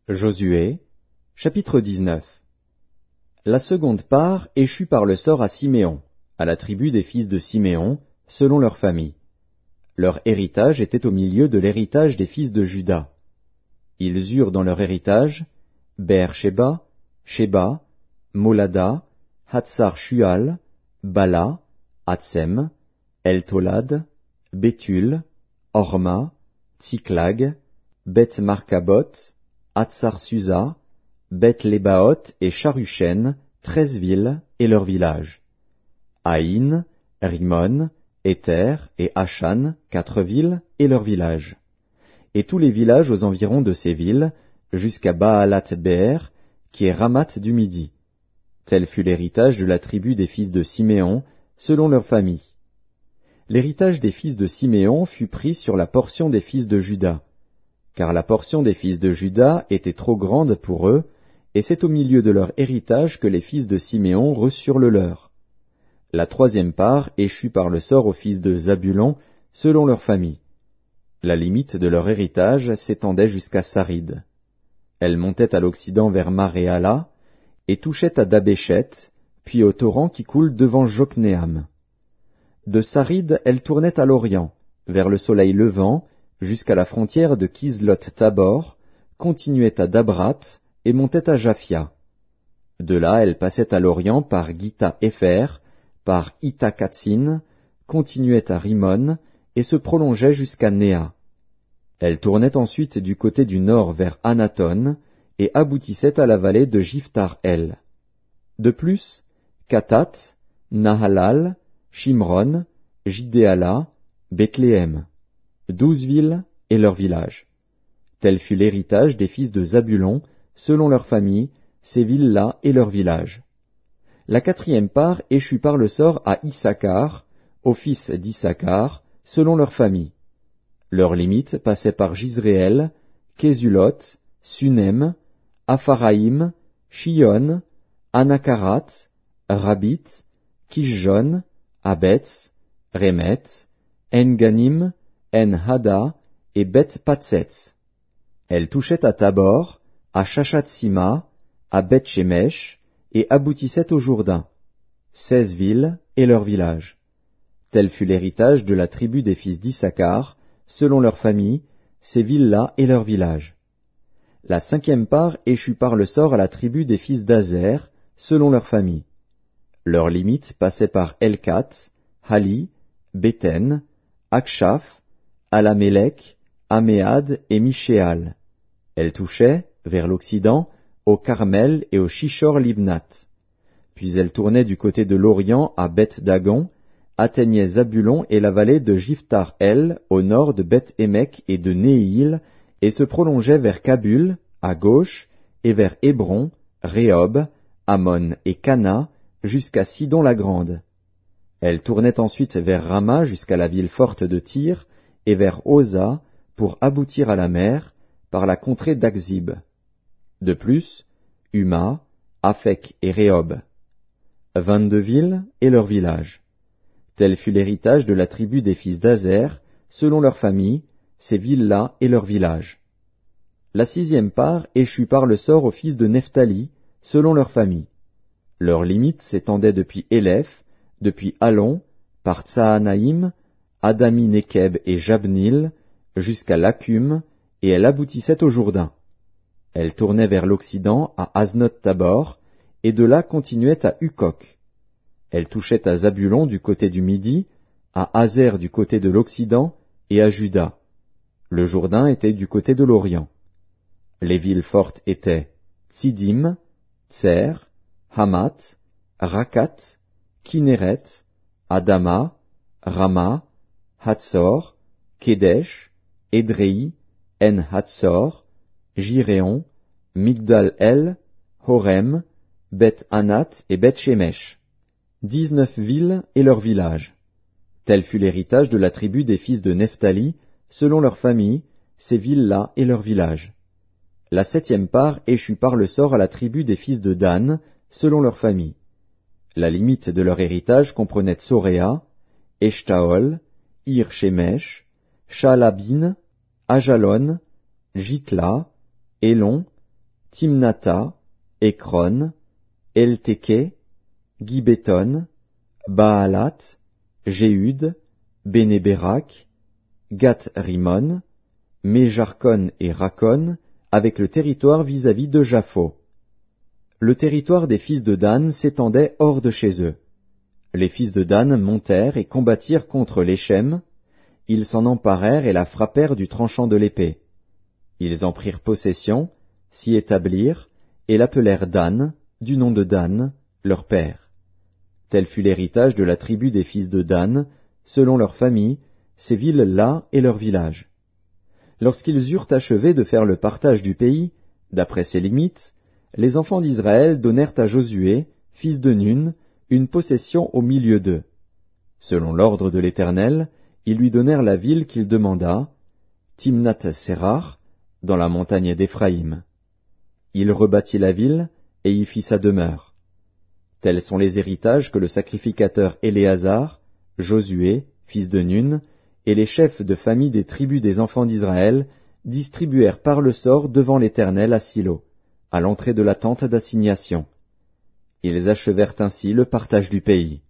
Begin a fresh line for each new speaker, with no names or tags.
Josué, chapitre 19. La seconde part échut par le sort à Siméon, à la tribu des fils de Siméon, selon leur famille. Leur héritage était au milieu de l'héritage des fils de Juda. Ils eurent dans leur héritage Beer-Sheba, Sheba, Molada, Hatsar-Shual, Bala, Hatsem, El-Tolad, Béthul, Horma, Tsiklag, Beth-Markabot, Hatsar-Susa, Beth-Lébaoth et Charushen, 13 villes et leurs villages. Haïn, Rimon, Éther et Achan, 4 villes et leurs villages. Et tous les villages aux environs de ces villes, jusqu'à Baalat-Beer, qui est Ramat du Midi. Tel fut l'héritage de la tribu des fils de Siméon, selon leur famille. L'héritage des fils de Siméon fut pris sur la portion des fils de Juda, car la portion des fils de Juda était trop grande pour eux, et c'est au milieu de leur héritage que les fils de Siméon reçurent le leur. La troisième part échut par le sort aux fils de Zabulon, selon leur famille. La limite de leur héritage s'étendait jusqu'à Sarid. Elle montait à l'occident vers Maréala, et touchait à Dabéchet, puis au torrent qui coule devant Joknéam. De Sarid, elle tournait à l'orient, vers le soleil levant, jusqu'à la frontière de Kislot-Tabor, continuait à Dabrat, et montait à Japhia. De là, elle passait à l'orient par Gita-Épher, par Ita-Katsin, continuait à Rimon, et se prolongeait jusqu'à Néa. Elle tournait ensuite du côté du nord vers Anaton, et aboutissait à la vallée de Jiftar-El. De plus, Katat, Nahalal, Shimron, Jidéala, Bethléem, 12 villes et leurs villages. Tel fut l'héritage des fils de Zabulon, selon leur famille, ces villes-là et leurs villages. La quatrième part échut par le sort à Issachar, aux fils d'Issachar, selon leur famille. Leurs limites passaient par Jizréel, Késulot, Sunem, Apharaïm, Shion, Anakarat, Rabit, Kishjon, Abetz, Remet, En-Ganim, En-Hada et Beth-Patsetz. Elle touchait à Tabor, à Shashat-Sima, à Beth-Shemesh, et aboutissait au Jourdain. 16 villes et leurs villages. Tel fut l'héritage de la tribu des fils d'Issachar, selon leur famille, ces villes-là et leurs villages. La cinquième part échut par le sort à la tribu des fils d'Azer, selon leur famille. Leurs limites passaient par Elkat, Hali, Béten, Akshaf, Alamélec, Améad et Michéal. Elle touchait, vers l'occident, au Carmel et au Shishor-Libnat. Puis elle tournait du côté de l'Orient à Beth-Dagon, atteignait Zabulon et la vallée de Jiftar-El, au nord de Beth-Émec et de Néhil, et se prolongeait vers Kabul, à gauche, et vers Hébron, Rehob, Ammon et Cana, jusqu'à Sidon-la-Grande. Elle tournait ensuite vers Rama jusqu'à la ville forte de Tyr, et vers Oza, pour aboutir à la mer, par la contrée d'Akzib. De plus, Huma, Aphek et Rehob. 22 villes et leurs villages. Tel fut l'héritage de la tribu des fils d'Azer, selon leur famille, ces villes-là et leurs villages. La sixième part échut par le sort aux fils de Nephtali, selon leur famille. Leurs limites s'étendaient depuis Éléph, depuis Allon, par Tsaanaïm, Adami-Nekeb et Jabnil, jusqu'à Lacum, et elle aboutissait au Jourdain. Elle tournait vers l'occident à Aznot-Tabor, et de là continuait à Hukok. Elle touchait à Zabulon du côté du Midi, à Hazer du côté de l'Occident, et à Juda. Le Jourdain était du côté de l'Orient. Les villes fortes étaient Tsidim, Tser, Hamat, Rakat, Kinéret, Adama, Rama, Hatzor, Kedesh, Édréi, En-Hatzor, Jiréon, Migdal-El, Horem, Beth-Anat et Beth-Shemesh. 19 villes et leurs villages. Tel fut l'héritage de la tribu des fils de Nephtali, selon leur famille, ces villes-là et leurs villages. La septième part échut par le sort à la tribu des fils de Dan, selon leur famille. La limite de leur héritage comprenait Tsoréa, Eshtaol, Ir-Shemesh, Shalabin, Ajalon, Jitla, Elon, Timnatha, Ekron, Eltéké, Gibéton, Baalat, Jéhud, Bénéberak, Gath-Rimon, Méjarkon et Rakon, avec le territoire vis-à-vis de Japho. Le territoire des fils de Dan s'étendait hors de chez eux. Les fils de Dan montèrent et combattirent contre l'Échem. Ils s'en emparèrent et la frappèrent du tranchant de l'épée. Ils en prirent possession, s'y établirent, et l'appelèrent Dan, du nom de Dan, leur père. Tel fut l'héritage de la tribu des fils de Dan, selon leurs familles, ces villes-là et leurs villages. Lorsqu'ils eurent achevé de faire le partage du pays, d'après ses limites, les enfants d'Israël donnèrent à Josué, fils de Nun, une possession au milieu d'eux. Selon l'ordre de l'Éternel, ils lui donnèrent la ville qu'il demanda, Timnath-Sérar, dans la montagne d'Éphraïm. Il rebâtit la ville et y fit sa demeure. Tels sont les héritages que le sacrificateur Éléazar, Josué, fils de Nun, et les chefs de famille des tribus des enfants d'Israël distribuèrent par le sort devant l'Éternel à Silo, à l'entrée de la tente d'assignation. Ils achevèrent ainsi le partage du pays.